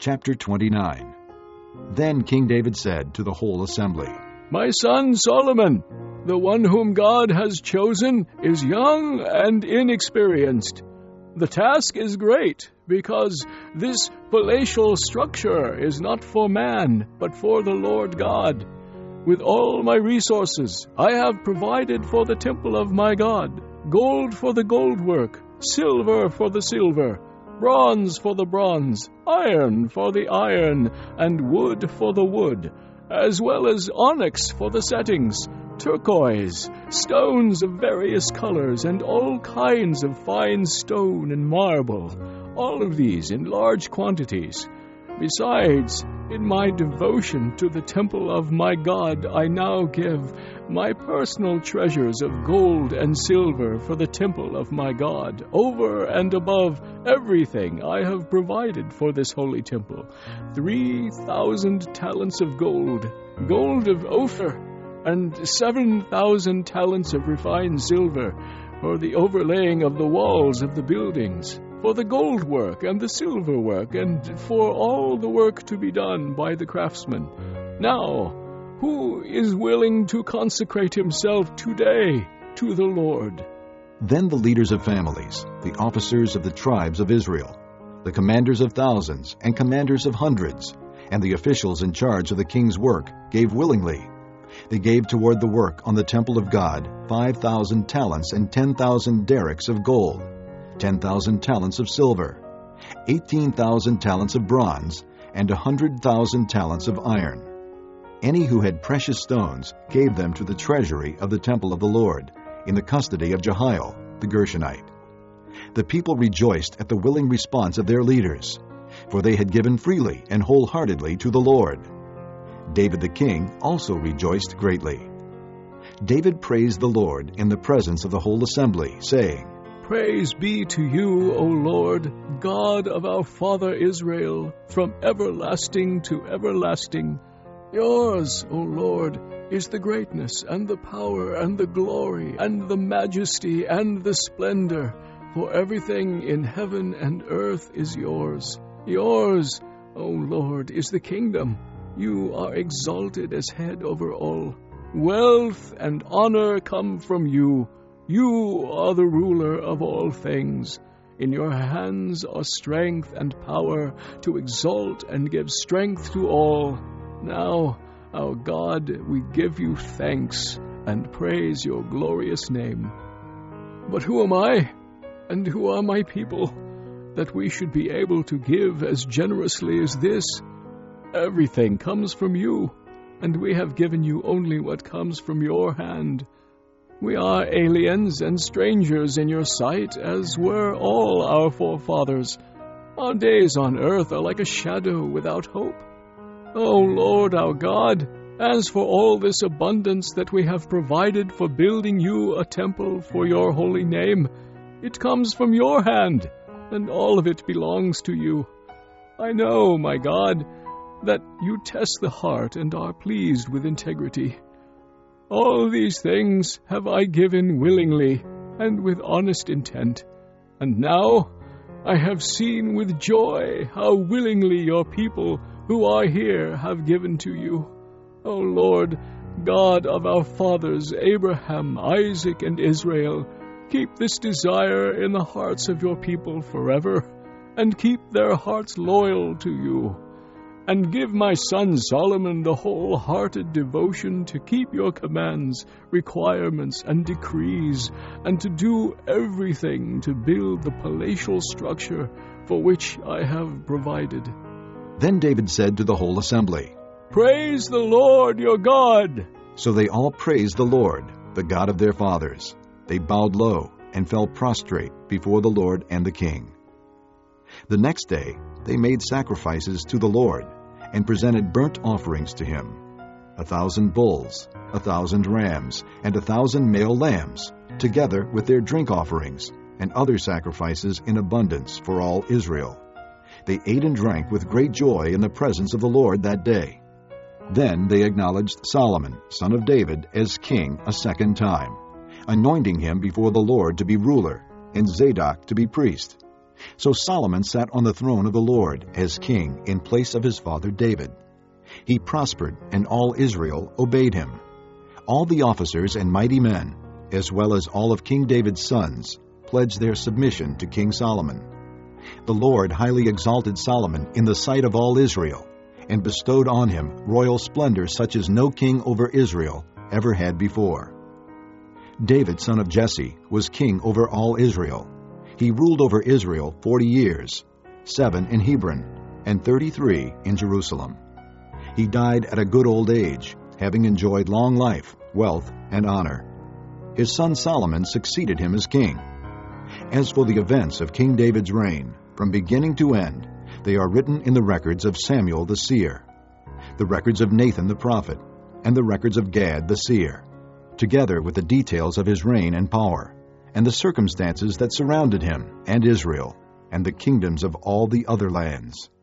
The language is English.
Chapter 29. Then King David said to the whole assembly, My son Solomon, the one whom God has chosen, is young and inexperienced. The task is great, because this palatial structure is not for man, but for the Lord God. With all my resources, I have provided for the temple of my God, gold for the gold work, silver for the silver, bronze for the bronze, iron for the iron, and wood for the wood, as well as onyx for the settings, turquoise, stones of various colors, and all kinds of fine stone and marble, all of these in large quantities. Besides, in my devotion to the temple of my God, I now give my personal treasures of gold and silver for the temple of my God, over and above everything I have provided for this holy temple. 3,000 talents of gold of Ophir, and 7,000 talents of refined silver for the overlaying of the walls of the buildings, for the gold work and the silver work, and for all the work to be done by the craftsmen. Now, who is willing to consecrate himself today to the Lord? Then the leaders of families, the officers of the tribes of Israel, the commanders of thousands and commanders of hundreds, and the officials in charge of the king's work gave willingly. They gave toward the work on the temple of God 5,000 talents and 10,000 derricks of gold, 10,000 talents of silver, 18,000 talents of bronze, and 100,000 talents of iron. Any who had precious stones gave them to the treasury of the temple of the Lord, in the custody of Jehiel, the Gershonite. The people rejoiced at the willing response of their leaders, for they had given freely and wholeheartedly to the Lord. David the king also rejoiced greatly. David praised the Lord in the presence of the whole assembly, saying, Praise be to you, O Lord, God of our father Israel, from everlasting to everlasting. Yours, O Lord, is the greatness and the power and the glory and the majesty and the splendor, for everything in heaven and earth is yours. Yours, O Lord, is the kingdom. You are exalted as head over all. Wealth and honor come from you. You are the ruler of all things. In your hands are strength and power to exalt and give strength to all. Now, our God, we give you thanks and praise your glorious name. But who am I, and who are my people, that we should be able to give as generously as this? Everything comes from you, and we have given you only what comes from your hand. We are aliens and strangers in your sight, as were all our forefathers. Our days on earth are like a shadow without hope. O Lord our God, as for all this abundance that we have provided for building you a temple for your holy name, it comes from your hand, and all of it belongs to you. I know, my God, that you test the heart and are pleased with integrity. All these things have I given willingly and with honest intent, and now I have seen with joy how willingly your people who are here have given to you. O Lord, God of our fathers Abraham, Isaac, and Israel, keep this desire in the hearts of your people forever, and keep their hearts loyal to you. And give my son Solomon the wholehearted devotion to keep your commands, requirements, and decrees, and to do everything to build the palatial structure for which I have provided. Then David said to the whole assembly, Praise the Lord your God! So they all praised the Lord, the God of their fathers. They bowed low and fell prostrate before the Lord and the king. The next day they made sacrifices to the Lord, and presented burnt offerings to him, 1,000 bulls, 1,000 rams, and 1,000 male lambs, together with their drink offerings, and other sacrifices in abundance for all Israel. They ate and drank with great joy in the presence of the Lord that day. Then they acknowledged Solomon, son of David, as king a second time, anointing him before the Lord to be ruler, and Zadok to be priest. So Solomon sat on the throne of the Lord as king in place of his father David. He prospered, and all Israel obeyed him. All the officers and mighty men, as well as all of King David's sons, pledged their submission to King Solomon. The Lord highly exalted Solomon in the sight of all Israel, and bestowed on him royal splendor such as no king over Israel ever had before. David, son of Jesse, was king over all Israel. He ruled over Israel 40 years, 7 in Hebron, and 33 in Jerusalem. He died at a good old age, having enjoyed long life, wealth, and honor. His son Solomon succeeded him as king. As for the events of King David's reign, from beginning to end, they are written in the records of Samuel the seer, the records of Nathan the prophet, and the records of Gad the seer, together with the details of his reign and power, and the circumstances that surrounded him and Israel, and the kingdoms of all the other lands.